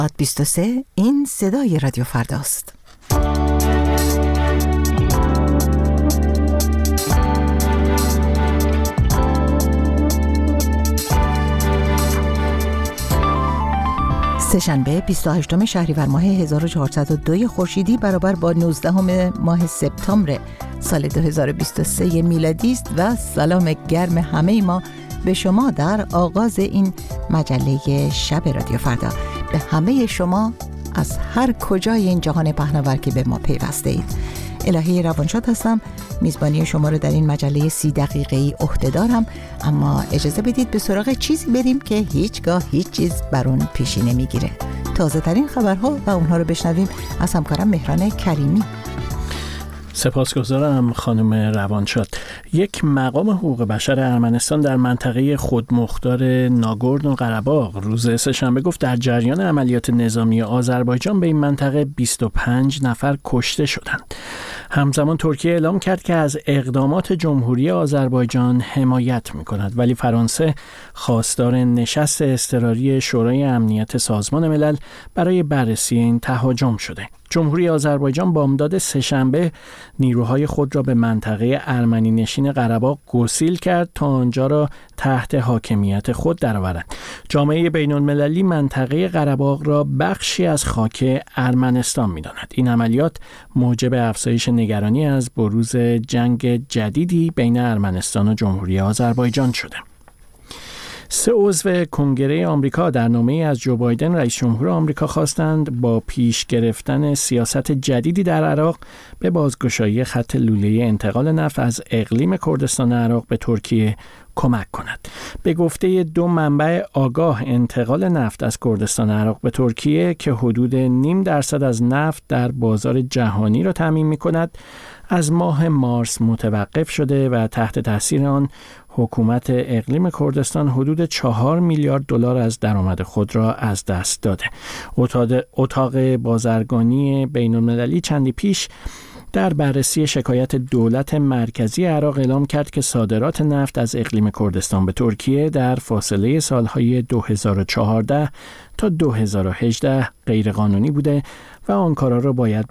23 این صدای رادیو فرداست. سه‌شنبه 28 شهریور ماه 1402 خورشیدی برابر با 19 ماه سپتامبر سال 2023 میلادی است و سلام گرم همه ما به شما در آغاز این مجله شب رادیو فردا. به همه شما از هر کجای این جهان پهناور که به ما پیوسته اید. الهی روانشاد هستم، میزبانی شما رو در این مجله 30 دقیقه‌ای عهده دارم، اما اجازه بدید به سراغ چیزی بریم که هیچگاه هیچ چیز بر اون پیشی نمیگیره. تازه ترین خبرها و اونها رو بشنویم از همکارم مهران کریمی. سپاسگزارم خانم روانشاد. یک مقام حقوق بشر ارمنستان در منطقه خودمختار ناگورنو قره‌باغ روز سه‌شنبه گفت در جریان عملیات نظامی آذربایجان به این منطقه 25 نفر کشته شدند. همزمان ترکیه اعلام کرد که از اقدامات جمهوری آذربایجان حمایت می‌کند، ولی فرانسه خواستار نشست اضطراری شورای امنیت سازمان ملل برای بررسی این تهاجم شده. جمهوری آذربایجان بامداد سه‌شنبه نیروهای خود را به منطقه ارمنی نشین قره‌باغ گسیل کرد تا آنجا را تحت حاکمیت خود درآورد. جامعه بین‌المللی منطقه قره‌باغ را بخشی از خاک ارمنستان می‌داند. این عملیات موجب افزایش نگرانی از بروز جنگ جدیدی بین ارمنستان و جمهوری آذربایجان شده. 3 عضو کنگره آمریکا در نامه‌ای از جو بایدن رئیس جمهور آمریکا خواستند با پیش گرفتن سیاست جدیدی در عراق به بازگشایی خط لوله انتقال نفت از اقلیم کردستان عراق به ترکیه کمک کند. به گفته 2 منبع آگاه، انتقال نفت از کردستان عراق به ترکیه که حدود 0.5% از نفت در بازار جهانی را تامین می‌کند، از ماه مارس متوقف شده و تحت تاثیر آن حکومت اقلیم کردستان حدود 4 میلیارد دلار از درآمد خود را از دست داده. اتاق بازرگانی بین‌المللی چندی پیش در بررسی شکایت دولت مرکزی عراق اعلام کرد که صادرات نفت از اقلیم کردستان به ترکیه در فاصله سالهای 2014 تا 2018 غیرقانونی بوده و آنکارا را باید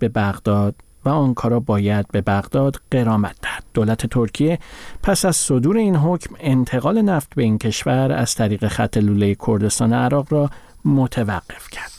به بغداد غرامت دهد. دولت ترکیه پس از صدور این حکم انتقال نفت به این کشور از طریق خط لوله کردستان عراق را متوقف کرد.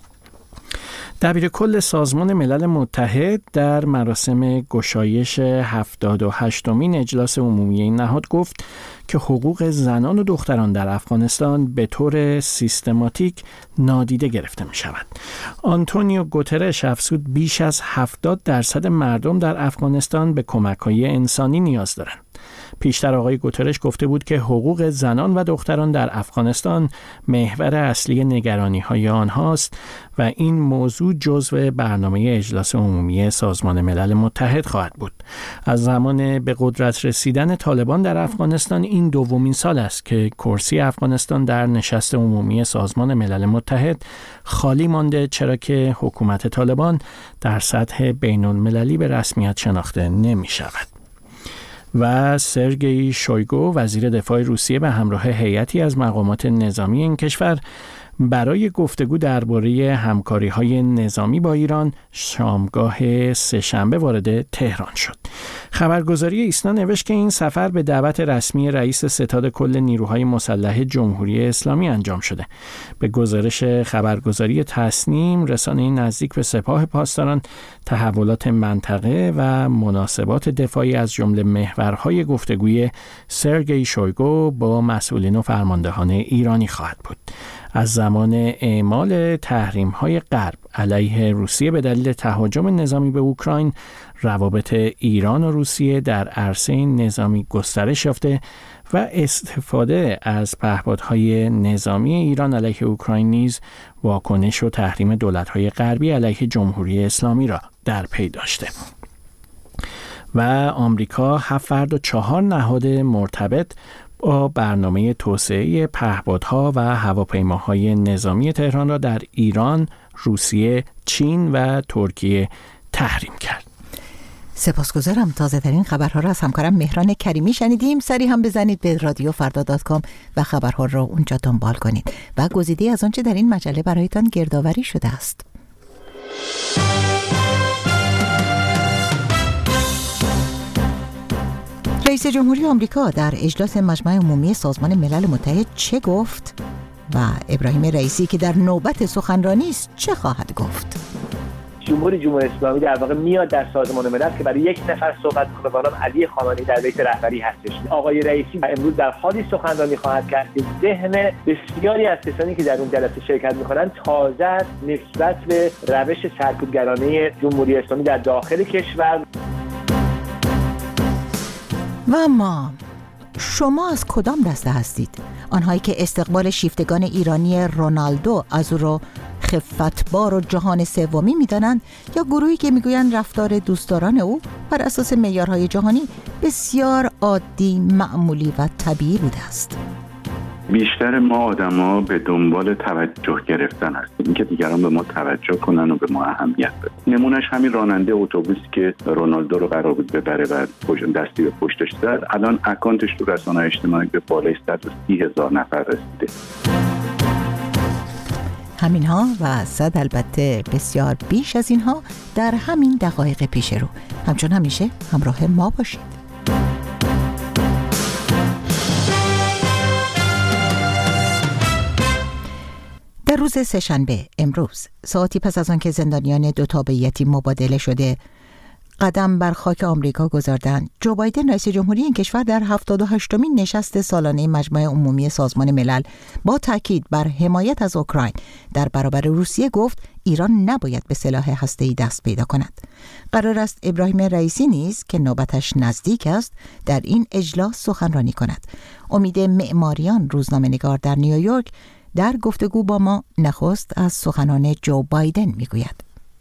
دبیر کل سازمان ملل متحد در مراسم گشایش 78مین اجلاس عمومی این نهاد گفت که حقوق زنان و دختران در افغانستان به طور سیستماتیک نادیده گرفته می شود. آنتونیو گوترش افزود بیش از 70% مردم در افغانستان به کمک‌های انسانی نیاز دارند. پیشتر آقای گوترش گفته بود که حقوق زنان و دختران در افغانستان محور اصلی نگرانی‌های آنهاست و این موضوع جزو برنامه اجلاس عمومی سازمان ملل متحد خواهد بود. از زمان به قدرت رسیدن طالبان در افغانستان این دومین سال است که کرسی افغانستان در نشست عمومی سازمان ملل متحد خالی مانده، چرا که حکومت طالبان در سطح بین‌المللی به رسمیت شناخته نمی شود. و سرگئی شویگو وزیر دفاع روسیه به همراه هیئتی از مقامات نظامی این کشور برای گفتگو درباره همکاری‌های نظامی با ایران شامگاه سه‌شنبه وارد تهران شد. خبرگزاری ایسنا نوشت که این سفر به دعوت رسمی رئیس ستاد کل نیروهای مسلح جمهوری اسلامی انجام شده. به گزارش خبرگزاری تصنیم، رسانه نزدیک به سپاه پاسداران تحولات منطقه و مناسبات دفاعی از جمله محورهای گفتگوی سرگئی شویگو با مسئولین و فرماندهان ایرانی خواهد بود. از زمان اعمال تحریم‌های غرب علیه روسیه به دلیل تهاجم نظامی به اوکراین، روابط ایران و روسیه در عرصه نظامی گسترش یافته و استفاده از پهپادهای نظامی ایران علیه اوکراین نیز واکنش و تحریم دولت‌های غربی علیه جمهوری اسلامی را در پی داشته. و آمریکا 7 فرد و 4 نهاد مرتبط با برنامه توسعه پهپادها و هواپیماهای نظامی تهران را در ایران، روسیه، چین و ترکیه تحریم کرد. سپاسگزارم. تازه ترین خبرها را از همکارم مهران کریمی شنیدیم. سری هم بزنید به رادیوفردا.com و خبرها را اونجا دنبال کنید و گزیده از آنچه در این مجله برایتان گردآوری شده است. رئیس جمهوری آمریکا در اجلاس مجمع عمومی سازمان ملل متحد چه گفت و ابراهیم رئیسی که در نوبت سخنرانی است چه خواهد گفت؟ جمهوری اسلامی در واقع میاد در سازمان ملل که برای یک نفر صحبت کنه و اونم علی خامنه‌ای در بیت رهبری هستش. آقای رئیسی امروز در حالی سخنرانی خواهد کرد که ذهن بسیاری از کسانی که در اون جلسه شرکت می‌کنند تازه است نسبت به روش سرکوبگرانه جمهوری اسلامی در داخل کشور. و اما شما از کدام دسته هستید؟ آنهایی که استقبال شیفتگان ایرانی رونالدو از او را خفتبار و جهان سومی می‌دانند، یا گروهی که میگویند رفتار دوستداران او بر اساس معیارهای جهانی بسیار عادی، معمولی و طبیعی بوده است؟ بیشتر ما آدما به دنبال توجه گرفتن هستیم، اینکه دیگران به ما توجه کنن و به ما اهمیت بدن. نمونهش همین راننده اتوبوسی که رونالدو رو قرار بود ببره و دستی به پشتش زد، الان اکانتش تو رسانه‌های اجتماعی به بالای 130,000 نفر رسیده. همینها و صد البته بسیار بیش از اینها در همین دقایق پیش رو. همچون همیشه همراه ما باشید. در روز سه‌شنبه امروز، ساعتی پس از آن که زندانیان دو تابعیتی مبادله شده قدم بر خاک آمریکا گذاردند، جو بایدن رئیس جمهوری این کشور در 78مین نشست سالانه مجمع عمومی سازمان ملل با تاکید بر حمایت از اوکراین در برابر روسیه گفت ایران نباید به سلاح هسته‌ای دست پیدا کند. قرار است ابراهیم رئیسی نیز که نوبتش نزدیک است در این اجلاس سخنرانی کند. امید معماریان روزنامه‌نگار در نیویورک در گفتگو با ما نخست از سخنان جو بایدن میگوید.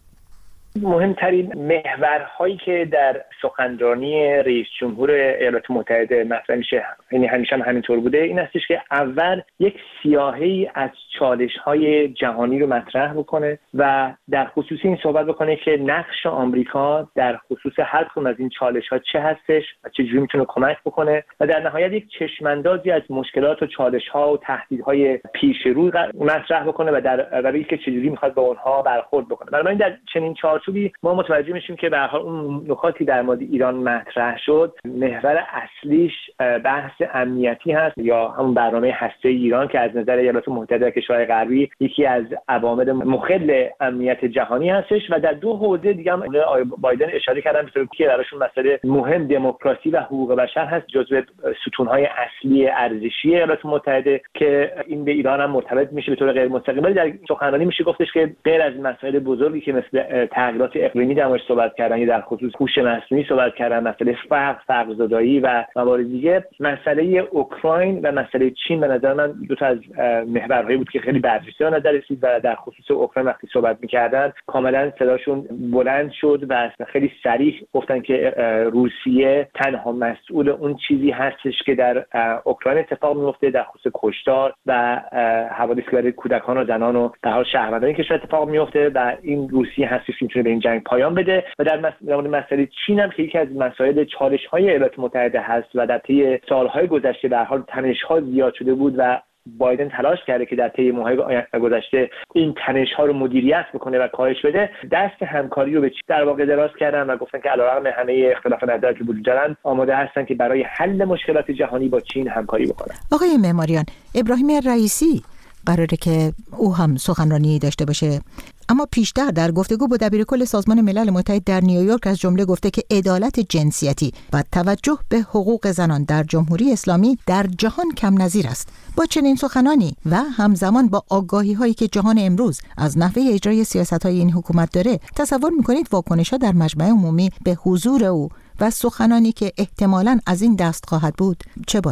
مهمترین محورهایی که در سخنرانی رئیس جمهور ایالات متحده مطرح میشه، یعنی همیشه همینطور بوده، این هستش که اول یک سیاهی از چالش‌های جهانی رو مطرح بکنه و در خصوص این صحبت بکنه که نقش آمریکا در خصوص هر کدوم از این چالش‌ها چه هستش و چجوری میتونه کمک بکنه و در نهایت یک چشم‌اندازی از مشکلات و چالش‌ها و تهدیدهای پیش رو مطرح بکنه و در اینکه چجوری میخواد با اونها برخورد بکنه. بنابراین در چنین چارچوبی ما متوجه میشیم که به هر حال اون نکاتی در مورد ایران مطرح شد محور اصلیش بحث امنیتی هست یا همون برنامه هسته‌ای ایران که از نظر ایالات متحده و کشورهای غربی یکی از عوامل مخل امنیت جهانی هستش و در دو حوزه دیگه هم آقای بایدن اشاره کردن که براشون مسئله مهم دموکراسی و حقوق بشر هست، جزو ستون‌های اصلی ارزشی ایالات متحده که این به ایران هم مرتبط میشه به طور غیر مستقیم. ولی در سخنرانی میشه گفتش که غیر از مسائل بزرگی که مثل تغییرات اقلیمی در موردش صحبت کردن یا در خصوص هوش مصنوعی صحبت کردن، مسئله فقرزدایی و موارد دیگه، مسئله اوکراین و مسئله چین به نظر من دو تا از محورهایی بود که خیلی برجسته به نظر رسید و در خصوص اوکراین وقتی صحبت می‌کردن کاملا صداشون بلند شد و خیلی صریح گفتن که روسیه تنها مسئول اون چیزی هستش که در اوکراین اتفاق میفته در خصوص کشتار و حوادثی برای کودکان و زنان و در حال شهروندان کشور اتفاق میفته و این روسیه هستش که میتونه به این جنگ پایان بده. و در مورد مسئله چین هم که یکی از مسائل چالش‌های ایالات متحده هست و در طی سال‌های گذشته به هر حال تنش‌ها زیاد شده بود و بایدن تلاش کرده که در طی ماه‌های گذشته این تنش‌ها رو مدیریت بکنه و کاهش بده، دست همکاری رو به چین در واقع دراز کردن و گفتن که علیرغم همه اختلاف نظر که وجود دارن آماده هستن که برای حل مشکلات جهانی با چین همکاری بکنن. آقای معماریان، ابراهیم رئیسی قراره که او هم سخنرانی داشته باشه، اما پیشتر در گفتگو با دبیرکل سازمان ملل متحد در نیویورک از جمله گفته که عدالت جنسیتی و توجه به حقوق زنان در جمهوری اسلامی در جهان کم نظیر است. با چنین سخنانی و همزمان با آگاهی هایی که جهان امروز از نحوه اجرای سیاست های این حکومت داره، تصور میکنید واکنش ها در مجمع عمومی به حضور او و سخنانی که احتمالاً از این دست خواهد بود چه باشه؟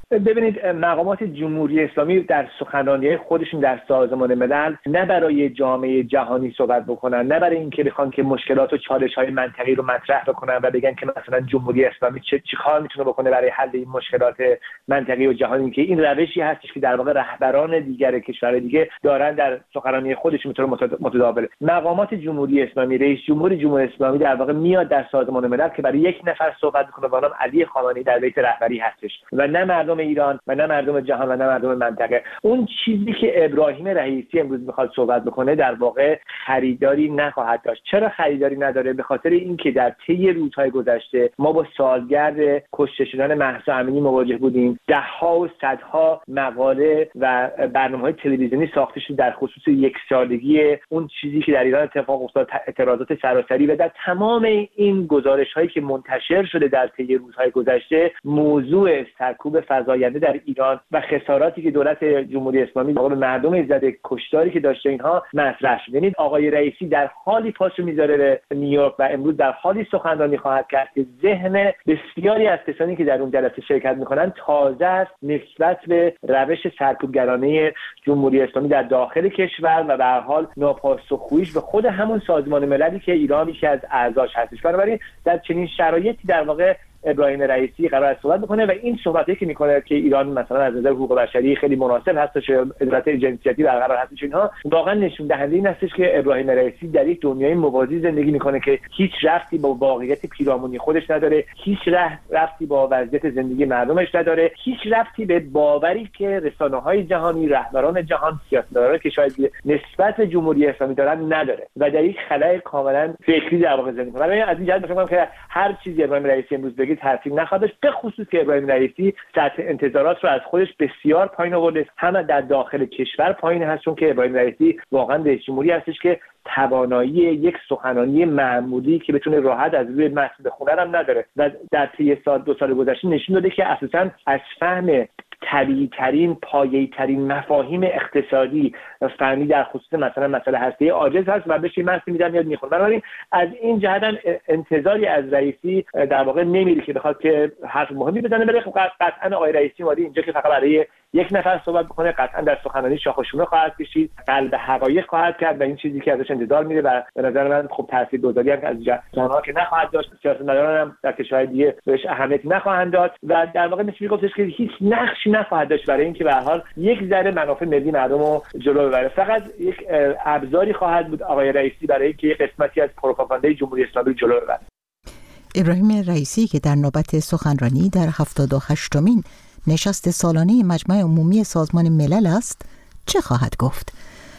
ببینید مقامات جمهوری اسلامی در سخنرانی خودشون در سازمان ملل نه برای جامعه جهانی صحبت بکنن، نه برای اینکه بخوان که مشکلات و چالش‌های منطقه‌ای رو مطرح بکنن و بگن که مثلا جمهوری اسلامی چه کار میتونه بکنه برای حل این مشکلات منطقه‌ای و جهانی، که این روشی هستش که در واقع رهبران دیگر کشورهای دیگه دارن در سخنرانی خودشون متداول. مقامات جمهوری اسلامی، رئیس جمهور جمهوری اسلامی در واقع میاد در سازمان ملل که برای یک نفر صحبت میکنه و نام علی خامنه‌ای در بیت رهبری هستش و نه مردم ایران و نه مردم جهان و نه مردم منطقه. اون چیزی که ابراهیم رئیسی امروز میخواد صحبت بکنه در واقع خریداری نخواهد داشت. چرا خریداری نداره؟ به خاطر اینکه در طی روزهای گذشته ما با سالگرد کشته شدن مهسا امینی مواجه بودیم. ده‌ها و صدها مقاله و برنامه‌های تلویزیونی ساخته شد در خصوص یک سالگی اون چیزی که در ایران اتفاق افتاد، اعتراضات سراسری، و در تمام این گزارش‌هایی که منتشر شده در طی روزهای گذشته موضوع سرکوب فزاینده در ایران و خساراتی که دولت جمهوری اسلامی به مردم ایزده، کشتاری که داشته اینها مطرح شد. یعنی آقای رئیسی در حالی پاشو میذاره به نیویورک و امروز در حالی سخنرانی خواهد کرد که ذهن بسیاری از کسانی که در اون جلسه شرکت میکنن تازه است نسبت به روش سرکوبگرانه جمهوری اسلامی در داخل کشور و به هر حال ناپاسخگوییش به خود همون سازمان مللی که ایران یکی از اعضاش هستش. بنابراین در چنین شرایطی در واقع ابراهیم رئیسی قرار است صحبت بکنه و این صحبتی که میکنه که ایران مثلا از نظر حقوق بشری خیلی مناسب هستش، عدالت جنسیتی برقرار هستش، اینها واقعا نشون دهنده این هستش که ابراهیم رئیسی در یک دنیای موازی زندگی میکنه که هیچ ربطی با واقعیت پیرامونی خودش نداره، هیچ ربطی با وضعیت زندگی مردمش نداره، هیچ ربطی به باوری که رسانه‌های جهانی، رهبران جهان، سیاستمداران کشورهای نسبت به جمهوری اسلامی دارن نداره و در یک خلأ کاملا فکری در واقع زندگی میکنه. از این جهت فکر می‌کنم که هر چیزی ابراهیم رئیسی امروز بگه تاثیر نخواهد داشت، به خصوص که ابراهیم رئیسی سطح انتظارات رو از خودش بسیار پایین آورده، هم در داخل کشور پایین هست، چون که ابراهیم رئیسی واقعا رئیس جمهوری هستش که توانایی یک سخنرانی معمولی که بتونه راحت از روی متن بخونه هم نداره و در طی دو سال گذشته نشون داده که اساساً از فهم طبیعی‌ترین، پایه‌ای‌ترین مفاهیم اقتصادی و فنی در خصوص مثلا مسئله هسته‌ای عاجز هست و بهش متن میدن یاد میخونه. بنابراین از این جهت انتظاری از رئیسی در واقع نمیره که بخواد که حرف مهمی بزنه، ولی قطعاً آقای رئیسی اومده اینجا که فقط برای یک نفر صحبت بکنه، قطعاً در سخنرانی شاخ و شونه خواهد کشید، قلب حقایق خواهد کرد و این چیزی که ازش انتظار میره و به نظر من خب تاثیرگذاری هم از جهان‌ها که نخواهد داشت، سیاستمداران هم در کشورهای دیگه بهش اهمیتی نخواهند داد و در واقع میشه گفتش که هیچ نقشی نخواهد داشت برای اینکه به هر حال یک ذره منافع ملی مردم رو جلو ببره. فقط یک ابزاری خواهد بود آقای رئیسی برای اینکه قسمتی از پروپاگاندای جمهوری اسلامی جلو ببره. ابراهیم رئیسی که در نوبت سخنرانی در 78مین نشست سالانه مجمع عمومی سازمان ملل است چه خواهد گفت؟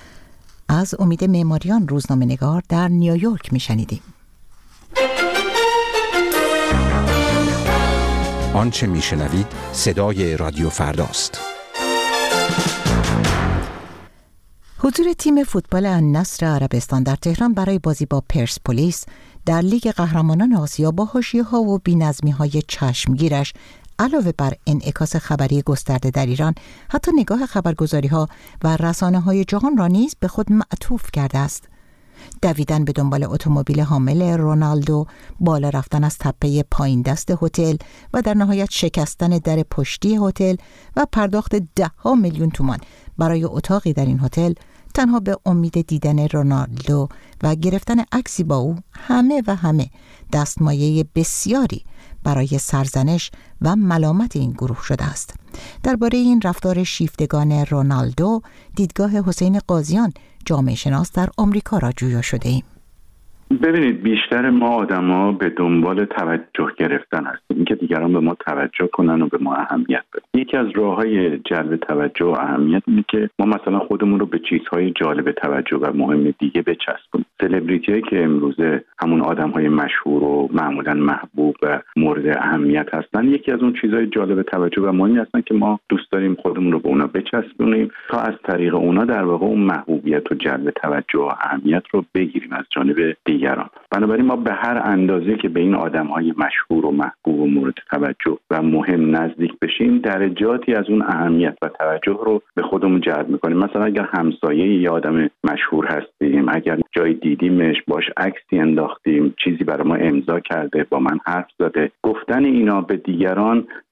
از امید معماریان روزنامه‌نگار در نیویورک میشنیدیم. آنچه میشنوید صدای رادیو فرداست. حضور تیم فوتبال النصر عربستان در تهران برای بازی با پرسپولیس در لیگ قهرمانان آسیا با حاشیه‌ها و بی‌نظمی‌های چشمگیرش علاوه بر انعکاس خبری گسترده در ایران، حتی نگاه خبرگزاری‌ها و رسانه‌های جهان را نیز به خود معطوف کرده است. دویدن به دنبال اتومبیل حامل رونالدو، بالا رفتن از تپه پایین دست هتل و در نهایت شکستن در پشتی هتل و پرداخت 10 میلیون تومان برای اتاقی در این هتل تنها به امید دیدن رونالدو و گرفتن عکسی با او همه دستمایه بسیاری برای سرزنش و ملامت این گروه شده است. درباره این رفتار شیفتگان رونالدو، دیدگاه حسین قاضیان، جامعه شناس در آمریکا را جویا شده ایم. ببینید، بیشتر ما آدما به دنبال توجه گرفتن هستیم، اینکه دیگران به ما توجه کنن و به ما اهمیت بدن. یکی از راه‌های جلب توجه و اهمیت اینه که ما مثلا خودمون رو به چیزهای جالب توجه و مهم دیگه بچسبونیم. سلبریتی‌هایی که امروزه همون آدم‌های مشهور و معمولاً محبوب و مورد اهمیت هستن، یکی از اون چیزهای جالب توجه و مهمی هستن که ما دوست داریم خودمون رو به اونا بچسبونیم تا از طریق اونا در واقع اون محبوبیت و جلب توجه و اهمیت رو بگیریم از جانب دیگران. بنابراین ما به هر اندازه که به این آدم‌های مشهور و محبوب و مورد توجه و مهم نزدیک بشیم، درجاتی از اون اهمیت و توجه رو به خودمون جلب می‌کنیم. مثلا اگر همسایه یه آدم مشهور هستیم، اگر جای دیدیمش، باش عکسی انداختیم، چیزی برای ما امضا کرده، با من حرف زده، گفتن اینا به دیگران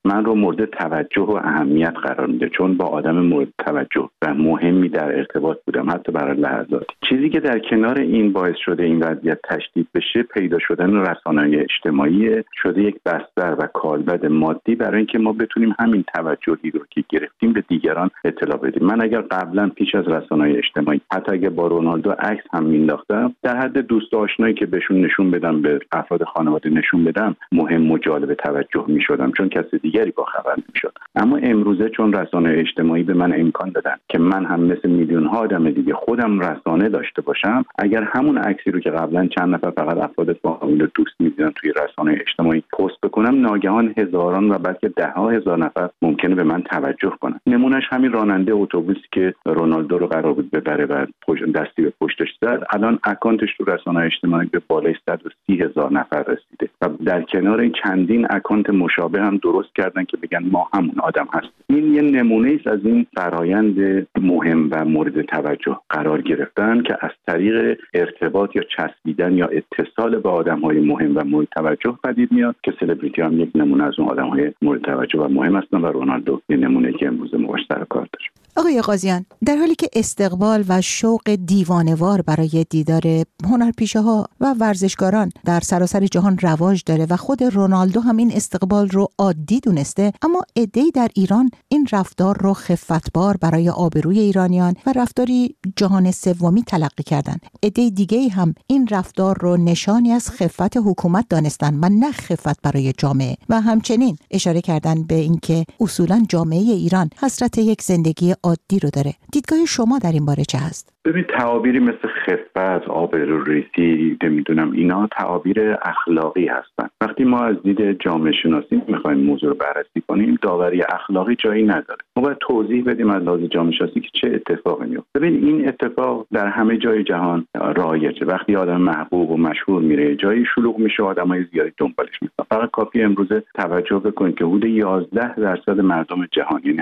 من رو مورد توجه و اهمیت قرار میده، چون با آدم مورد توجه و مهمی در ارتباط بودم حتی برای لحظاتی. چیزی که در کنار این باعث شده این وضعیت تشدید بشه پیدا شدن رسانه‌های اجتماعی شده یک بستر و کالبد مادی برای اینکه ما بتونیم همین توجهی رو که گرفتیم به دیگران اطلاع بدیم. من اگر قبلا پیش از رسانه‌های اجتماعی حتی اگر با رونالدو عکس هم مینداختم، در حد دوست و آشنایی که بهشون نشون بدم، به افراد خانواده نشون بدم، مهم و جالب توجه میشدم، چون کسی دیگری با خبر نمیشد. اما امروزه چون رسانه‌های اجتماعی به من امکان دادن که من هم مثل میلیون‌ها آدم دیگه خودم رسانه داشته باشم، اگر همون عکسی رو که قبلا چند نفر فقط افراد فامیل و دوست می‌دیدن توی رسانه‌های اجتماعی پست بکنم، ناگهان هزاران و بلکه ده‌ها هزار نفر ممکنه به من توجه کنن. نمونهش همین راننده اتوبوسی که رونالدو رو قرار بود ببره و دستی به پشتش زد، الان اکانتش تو رسانه‌های اجتماعی به بالای 130,000 نفر رسیده و در کنار این چندین اکانت مشابه هم درست کردن که بگن ما همون آدم هستیم. این یه نمونه است از این فرایند مهم و مورد توجه قرار گرفتن که از طریق ارتباط یا چسبیدن یا اتصال با آدم‌های مهم و مورد توجه پدید میاد که سلبریتی هم یک نمونه از اون آدم‌های مورد توجه و مهم هستن و رونالدو یه نمونه که امروز ما سر کار داریم. آقای قاضیان، در حالی که استقبال و شوق دیوانه‌وار برای دیدار هنرپیشه‌ها و ورزشکاران در سراسر جهان رواج داره و خود رونالدو هم این استقبال رو عادی دونسته، اما عده‌ای در ایران این رفتار رو خفتبار برای آبروی ایرانیان و رفتاری جهان سومی تلقی کردن. عده‌ای دیگه‌ای هم این رفتار رو نشانی از خفت حکومت دانستن و نه خفت برای جامعه و همچنین اشاره کردن به اینکه اصولاً جامعه ایران حسرت یک زندگی عادی رو داره. دیدگاه شما در این باره چه هست؟ ببین، تعابیری مثل خفت، آبروریزی، نمیدونم، اینا تعابیر اخلاقی هستن. وقتی ما از دید جامعه شناسی میخوایم موضوع رو بررسی کنیم، داوری اخلاقی جایی نداره. ما باید توضیح بدیم از لحاظ جامعه شناسی که چه اتفاقی میفته. ببین، این اتفاق در همه جای جهان رایجه. وقتی آدم محبوب و مشهور میره جایی شلوغ میشه، آدمای زیادی دنبالش میاد. فقط کافی امروزه توجه بکنید که حدود 11% مردم جهان، یعنی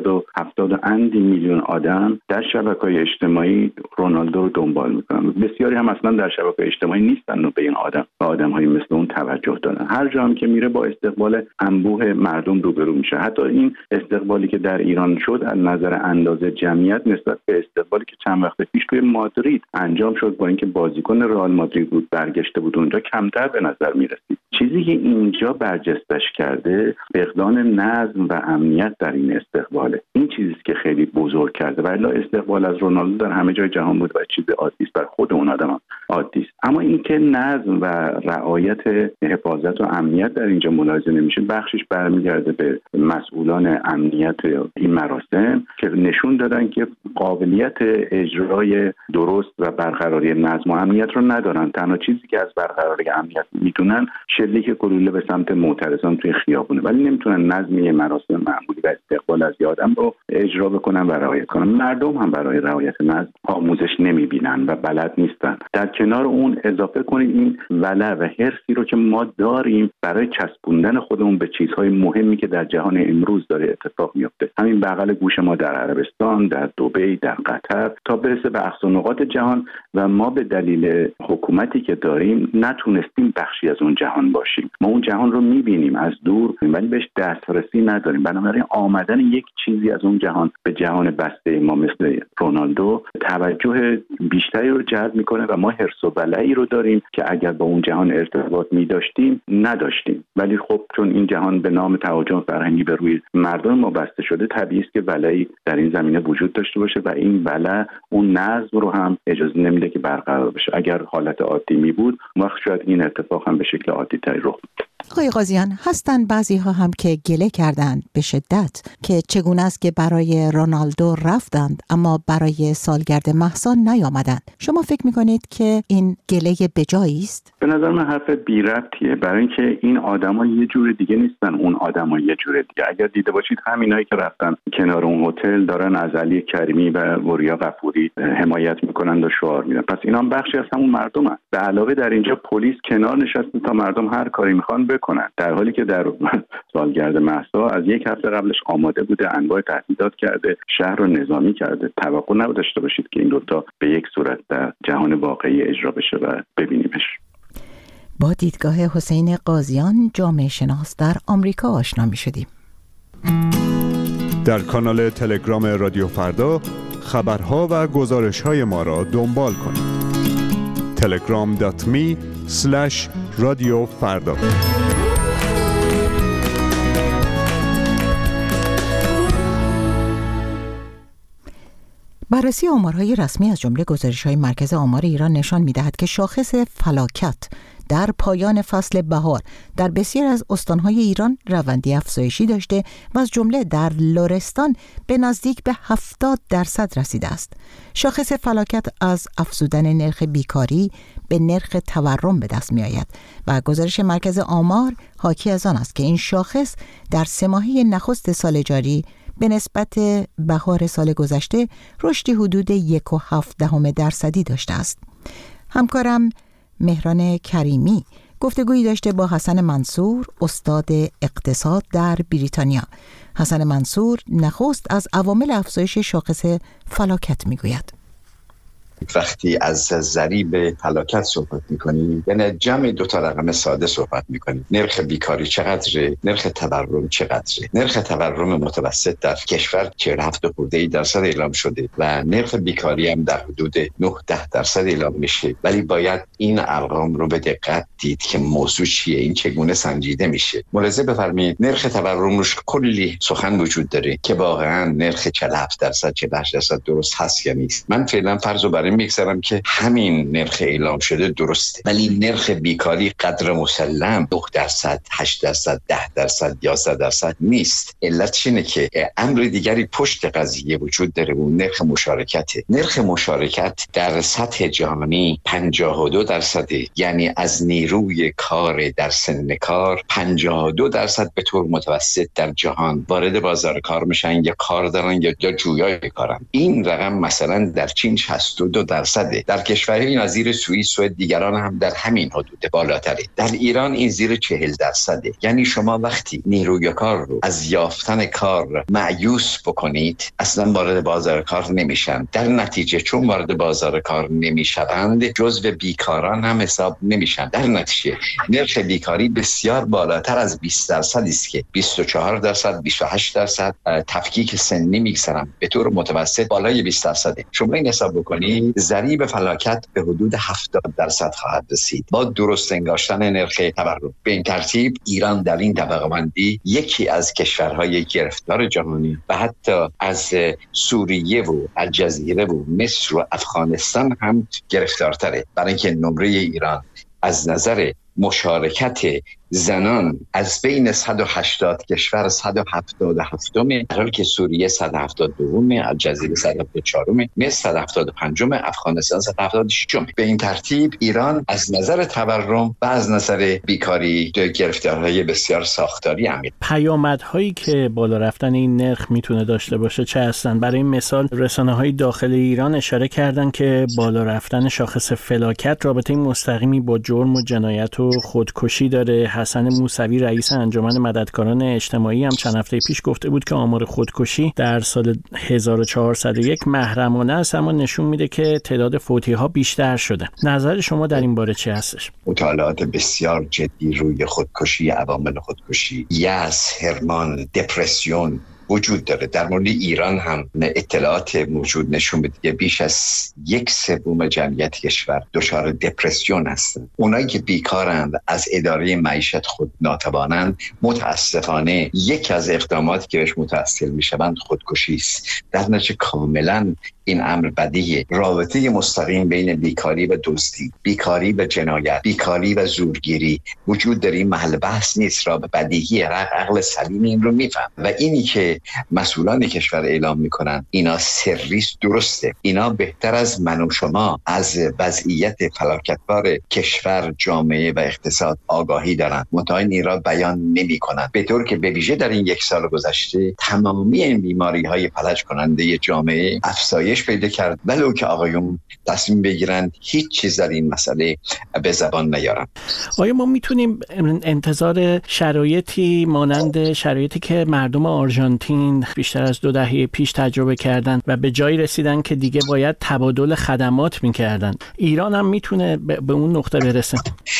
870 میلیون آدم در شبکه‌های اجتماعی رونالدو رو دنبال میکنن. بسیاری هم اصلا در شبکه‌های اجتماعی نیستن و به این آدم و آدم‌های مثل اون توجه دارن. هر جا هم که میره با استقبال انبوه مردم روبرو میشه. حتی این استقبالی که در ایران شد از نظر اندازه جمعیت نسبت به استقبالی که چند وقت پیش توی مادرید انجام شد، با اینکه بازیکن رئال مادرید بود برگشته بود اونجا، کمتر به نظر میرسید. چیزی که اینجا برجستش کرده فقدان نظم و امنیت در این استقباله. این چیزی که خیلی بزرگ کرده. ولی استقبال از رونالدو در همه جای جهان بود و چیز عادی است، بر خود اون آدم عادی است. اما اینکه نظم و رعایت حفاظت و امنیت در اینجا ملاحظه نمیشه، بخشش برمیگرده به مسئولان امنیت این مراسم که نشون دادن که قابلیت اجرای درست و برقراری نظم و امنیت رو ندارن. تنها چیزی که از برقراری امنیت میدونن شلیک گلوله به سمت معترضان توی خیابونه، ولی نمیتونن نظم مراسم معمولی و استقبال از آدم رو اجرا بکنن و رعایت کنن. مردم هم برای رعایت نظم آموزش نمیبینن و بلد نیستن. در کنار اون اضافه کنید این ولع و حرصی رو که ما داریم برای چسبوندن خودمون به چیزهای مهمی که در جهان امروز داره اتفاق میفته. همین بغل گوش ما در عربستان، در دبی، در قطر، تا برسه به اقصا نقاط جهان و ما به دلیل حکومتی که داریم نتونستیم بخشی از اون جهان باشیم. ما اون جهان رو میبینیم از دور ولی بهش دسترسی نداریم. بنابراین آمدن یک چیزی از اون جهان به جهان بسته ما مثل رونالدو توجه بیشتری رو جلب میکنه و ما حرص و ولعی رو داریم که اگر با اون جهان ارتباط می‌داشتیم نداشتیم. ولی خب چون این جهان به نام تهاجم فرهنگی به روی مردم ما بسته شده، طبیعی است که ولعی در این زمینه وجود داشته باشه و این ولع اون نظم رو هم اجازه نمیده که برقرار بشه. اگر حالت عادی می بود، وقت شاید این اتفاق هم به شکل عادی تری رخ می‌داد. آقای قاضیان، هستن بعضی ها هم که گله کردند به شدت که چگونه است که برای رونالدو رفتند اما برای سالگرد مهسا نیامدند. شما فکر میکنید که این گله بجایی است؟ به نظر من حرف بی ربطیه، برای اینکه این آدما یه جور دیگه نیستن، اون آدما یه جور دیگه. اگر دیده باشید همینایی که رفتن کنار اون هتل دارن از علی کریمی و وریا غفوری حمایت میکنن و شعار میدن. پس اینا هم بخشی از همون مردمن. به علاوه در اینجا پلیس کنار نشسته تا مردم هر کاری میخوان بکنن، در حالی که در سالگرد مهسا از یک هفته قبلش آماده بوده، انواع تهدیدات کرده، شهر رو نظامی کرده. توقع نداشته باشید که این دوتا به یک صورت در جهان واقعی اجرا بشه و ببینیمش. با دیدگاه حسین قاضیان، جامعه شناس در آمریکا آشنا می شدیم. در کانال تلگرام رادیو فردا خبرها و گزارش‌های ما را دنبال کنید. telegram.me/رادیو فردا. بررسی آمارهای رسمی از جمله گزارش‌های مرکز آمار ایران نشان می‌دهد که شاخص فلاکت در پایان فصل بهار در بسیار از استانهای ایران روندی افزایشی داشته و از جمله در لرستان به نزدیک به 70% رسیده است. شاخص فلاکت از افزودن نرخ بیکاری به نرخ تورم به دست می آید و گزارش مرکز آمار حاکی از آن است که این شاخص در 3 ماهه نخست سال جاری به نسبت بهار سال گذشته رشدی حدود 1.7% داشته است. همکارم مهران کریمی گفتگویی داشته با حسن منصور، استاد اقتصاد در بریتانیا. حسن منصور نخست از عوامل افزایش شاخص فلاکت میگوید. وقتی از ضریب فلاکت صحبت میکنیم یعنی جمع 2 رقم ساده صحبت میکنیم. نرخ بیکاری چقدره، نرخ تورم چقدره. نرخ تورم متوسط در کشور 47% اعلام شده و نرخ بیکاری هم در حدود 9-10% اعلام میشه، ولی باید این ارقام رو به دقت دید که موضوع چیه، این چگونه سنجیده میشه. ملاحظه بفرمایید نرخ تورم روش کلی سخن وجود داره که واقعا نرخ 47% 48% درست هست یا نیست. من فعلا فرض رو برای میگذارم که همین نرخ اعلام شده درسته، ولی نرخ بیکاری قدر مسلم 9%، 8%، 10%، 11% نیست. علتش اینه که امر دیگری پشت قضیه وجود داره و نرخ مشارکته. نرخ مشارکت در سطح جهانی 52%، یعنی از نیروی کار در سن کار 52% به طور متوسط در جهان وارد بازار کار میشن یا کار دارن یا جویای کارن. این رقم مثلا در چین 62%، در کشورهای نظیر سوئیس و دیگران هم در همین حدود بالاتره. در ایران این زیر 40%. یعنی شما وقتی نیروی کار رو از یافتن کار مایوس بکنید اصلا وارد بازار کار نمیشن. در نتیجه چون وارد بازار کار نمیشوند جزو بیکاران هم حساب نمیشن. در نتیجه نرخ بیکاری بسیار بالاتر از 20% است که 24%، 28%. تفکیک سنی میگذارم به طور متوسط بالای 20%. شما این حساب بکنید ضریب فلاکت به حدود 70% خواهد رسید با درست انگاشتن نرخ تورم. به این ترتیب ایران در این طبقه بندی یکی از کشورهای گرفتار جهانی و حتی از سوریه و الجزیره و مصر و افغانستان هم گرفتارتره، برای اینکه نمره ایران از نظر مشارکت زنان از بین 180 کشور 177م، در حالی که سوریه 172م، الجزیره 174م، مصر 175م، افغانستان 176م. به این ترتیب ایران از نظر تورم و از نظر بیکاری گرفتارهای بسیار ساختاری عمیق. پیامدهایی که بالا رفتن این نرخ میتونه داشته باشه چه هستن؟ برای مثال رسانه‌های داخل ایران اشاره کردن که بالا رفتن شاخص فلاکت رابطه مستقیمی با جرم و جنایت و خودکشی داره. حسن موسوی رئیس انجمن مددکاران اجتماعی هم چند هفته پیش گفته بود که آمار خودکشی در سال 1401 محرمانه است، اما نشون میده که تعداد فوتی‌ها بیشتر شده. نظر شما در این باره چه هستش؟ مطالعات بسیار جدی روی خودکشی، عوامل خودکشی، یأس، هرمان، دپرسیون وجود داره. در مورد ایران هم اطلاعات موجود نشون میده که بیش از 1/3 جمعیت کشور دچار دپرسیون هستند. اونایی که بیکارند، از اداره معیشت خود ناتوانند، متاسفانه یکی از اقداماتی که بهش متوسل میشوند خودکشی است. در نتیجه کاملا این امر بدیهه. رابطه مستقیم بین بیکاری و دزدی، بیکاری و جنایت، بیکاری و زورگیری وجود داره. این محل بحث نیست، رابطه بدیهیه. عقل سلیم این رو میفهم و اینی که مسئولان کشور اعلام میکنن اینا سریست درسته. اینا بهتر از من و شما از وضعیت فلاکتبار کشور، جامعه و اقتصاد آگاهی دارن، منتها این را بیان نمیکنن، به طور که به ویژه در این 1 سال گذشته تمامی این بیماری های فلج کننده جامعه افزایش پیدا کرد، ولو که آقایون تصمیم بگیرن هیچ چیز در این مسئله به زبان نیارن. آیا ما میتونیم انتظار شرایطی مانند شرایطی که مردم آرژانتین بیشتر از 2 دهه پیش تجربه کردن و به جایی رسیدن که دیگه باید تبادل خدمات میکردن، ایران هم میتونه به اون نقطه برسه؟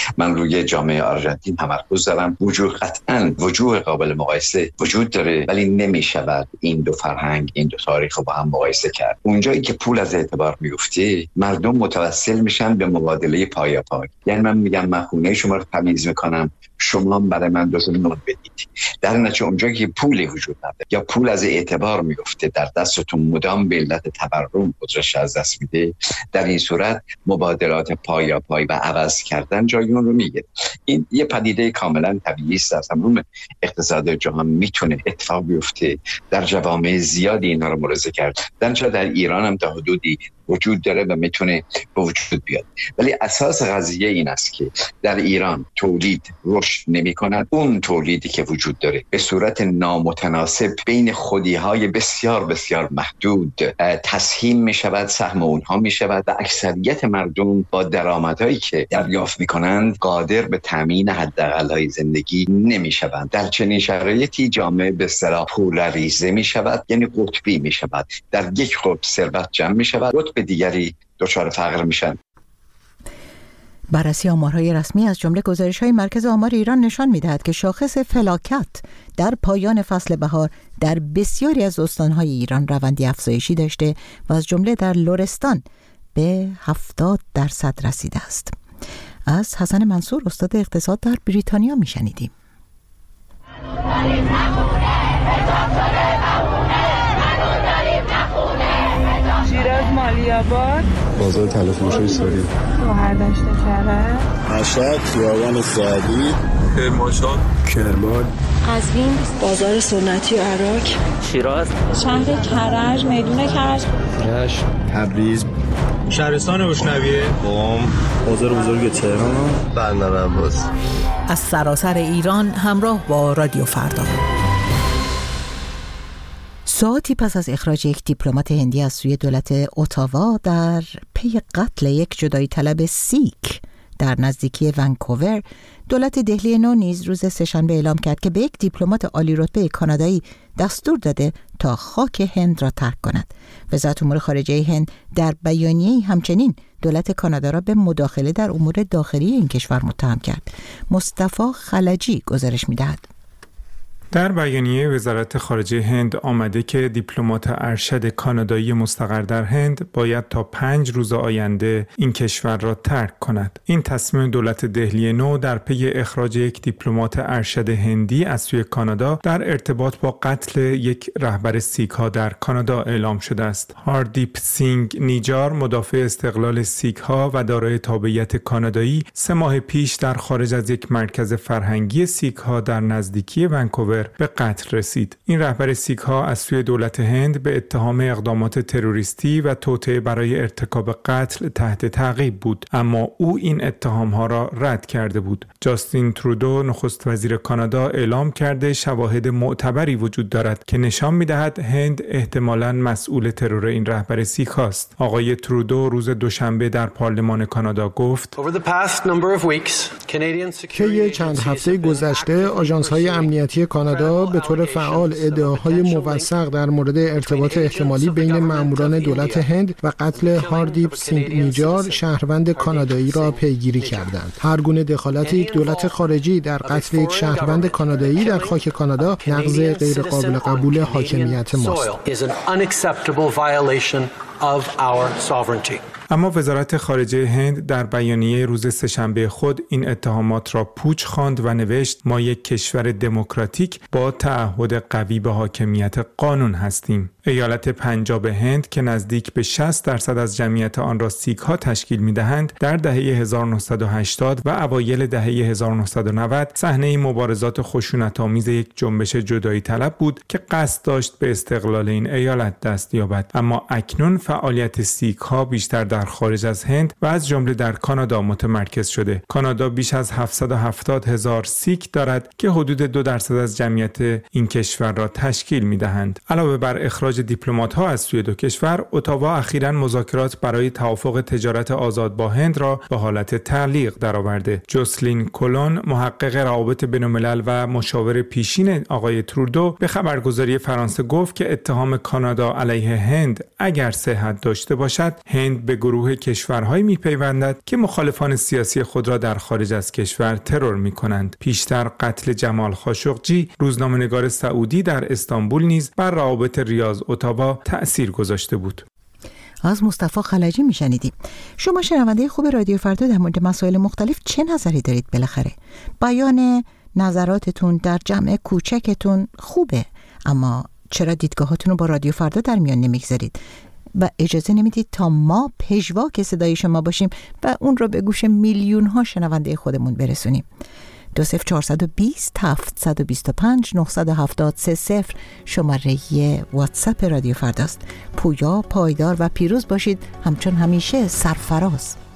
من روی جامعه آرژانتین تمرکز دارم. وجوه قابل مقایسه وجود داره، ولی نمیشود این دو فرهنگ، این دو تاریخ رو با هم مقایسه کرد. اونجایی که پول از اعتبار میفته، مردم متوسل میشن به مبادله پایاپای. یعنی من میگم من خونه شما رو تمیز میکنم، شما برای من 2 نوت بدید. در نتیجه اونجایی که پولی وجود نداره یا پول از اعتبار میفته در دستتون، مدام به علت تورم قدرتش از دست میده، در این صورت مبادلات پایاپای و عوض کردن جای اون رو میگیره. این یه پدیده کاملا طبیعی است، در تمام اقتصاد جهان میتونه اتفاق بیفته. در جوامع زیادی اینا رو ملاحظه کرد. در ایران هم تا حدودی وجود داره و میتونه به وجود بیاد. ولی اساس قضیه این است که در ایران تولید رشد نمی‌کند. اون تولیدی که وجود داره به صورت نامتناسب بین خودی‌های بسیار بسیار محدود تسهیم می‌شود، سهم اونها می‌شود و اکثریت مردم با درآمدهایی که دریافت می‌کنند قادر به تامین حداقل‌های زندگی نمی‌شوند. در چنین شرایطی جامعه به اصطلاح پولریزه می‌شود، یعنی قطبی می‌شود. در یک قطب ثروت جمع می‌شود، قطب دیگری دچار فقر میشن. بررسی آمارهای رسمی از جمله گزارش‌های مرکز آمار ایران نشان می‌دهد که شاخص فلاکت در پایان فصل بهار در بسیاری از استان‌های ایران روندی افزایشی داشته و از جمله در لرستان به 70% رسیده است. از حسن منصور استاد اقتصاد در بریتانیا می‌شنیدیم. شیراز مالی‌آباد، بازار تلفروشی ساری، شهردشت کرج، مشهد، خیابان سعدی، کرمانشاه، کرمان، قزوین، بازار سنتی و عراق، شیراز، شهر کرج، میدون کرج، رشت، تبریز، شهرستان اشنویه، قم، بازار بزرگ تهران، بندر عباس. از سراسر ایران همراه با رادیو فردا. ساعتی پس از اخراج یک دیپلمات هندی از سوی دولت اتاوا در پی قتل یک جدایی طلب سیک در نزدیکی ونکوور، دولت دهلی نو نیز روز سه‌شنبه اعلام کرد که به یک دیپلمات عالی رتبه کانادایی دستور داده تا خاک هند را ترک کند. وزارت امور خارجه هند در بیانیه‌ای همچنین دولت کانادا را به مداخله در امور داخلی این کشور متهم کرد. مصطفی خلجی گزارش می‌دهد. در بیانیه وزارت خارجه هند آمده که دیپلمات ارشد کانادایی مستقر در هند باید تا 5 روز آینده این کشور را ترک کند. این تصمیم دولت دهلی نو در پی اخراج یک دیپلمات ارشد هندی از سوی کانادا در ارتباط با قتل یک رهبر سیک ها در کانادا اعلام شده است. هاردیپ سینگ نیجار، مدافع استقلال سیک ها و دارای تابعیت کانادایی، 3 ماه پیش در خارج از یک مرکز فرهنگی سیک ها در نزدیکی ونکوور به قتل رسید. این رهبر سیک ها از سوی دولت هند به اتهام اقدامات تروریستی و توطئه برای ارتکاب قتل تحت تعقیب بود، اما او این اتهام ها را رد کرده بود. جاستین ترودو، نخست وزیر کانادا، اعلام کرده شواهد معتبری وجود دارد که نشان می‌دهد هند احتمالاً مسئول ترور این رهبر سیک هاست. آقای ترودو روز دوشنبه در پارلمان کانادا گفت: طی چند هفته گذشته آژانس‌های امنیتی کانادا به طور فعال ادعاهای موثق در مورد ارتباط احتمالی بین ماموران دولت هند و قتل هاردیپ سینگ نیجار، شهروند کانادایی را پیگیری کردند. هر گونه دخالت یک دولت خارجی در قتل یک شهروند کانادایی در خاک کانادا نقض غیر قابل قبول حاکمیت ماست. اما وزارت خارجه هند در بیانیه روز سه‌شنبه خود این اتهامات را پوچ خواند و نوشت: ما یک کشور دموکراتیک با تعهد قوی به حاکمیت قانون هستیم. ایالت پنجاب هند که نزدیک به 60% از جمعیت آن را سیک ها تشکیل می‌دهند، در دهه 1980 و اوایل دهه 1990 صحنه مبارزات خشونت‌آمیز یک جنبش جدایی طلب بود که قصد داشت به استقلال این ایالت دست یابد. اما اکنون فعالیت سیک ها بیشتر در خارج از هند و از جمله در کانادا متمرکز شده. کانادا بیش از 770,000 سیک دارد که حدود 2% از جمعیت این کشور را تشکیل می‌دهند. علاوه بر اخراج دیپلمات‌ها از سوی دو کشور، اتاوا اخیراً مذاکرات برای توافق تجارت آزاد با هند را به حالت تعلیق درآورده. جوسلین کولون، محقق روابط بین‌الملل و مشاور پیشین آقای ترودو، به خبرگزاری فرانسه گفت که اتهام کانادا علیه هند اگر صحت صحت داشته باشد، هند به گروه کشورهایی میپیوندد که مخالفان سیاسی خود را در خارج از کشور ترور میکنند. پیشتر قتل جمال خاشقجی، روزنامه‌نگار سعودی در استانبول، نیز بر روابط ریاض-اتاوا تأثیر گذاشته بود. از مصطفی خلجی میشنیدیم. شما شنونده خوب رادیو فردا در مورد مسائل مختلف چه نظری دارید؟ بالاخره بیان نظراتتون در جمع کوچکتون خوبه، اما چرا دیدگاهاتون رو با رادیو فردا در میان نمیگذارید و اجازه نمیدید تا ما پژواک صدای شما باشیم و اون رو به گوش میلیون ها شنونده خودمون برسونیم؟ 20420 725 970 شماره واتساپ رادیو فرداست. پویا، پایدار و پیروز باشید، همچون همیشه سرفراز.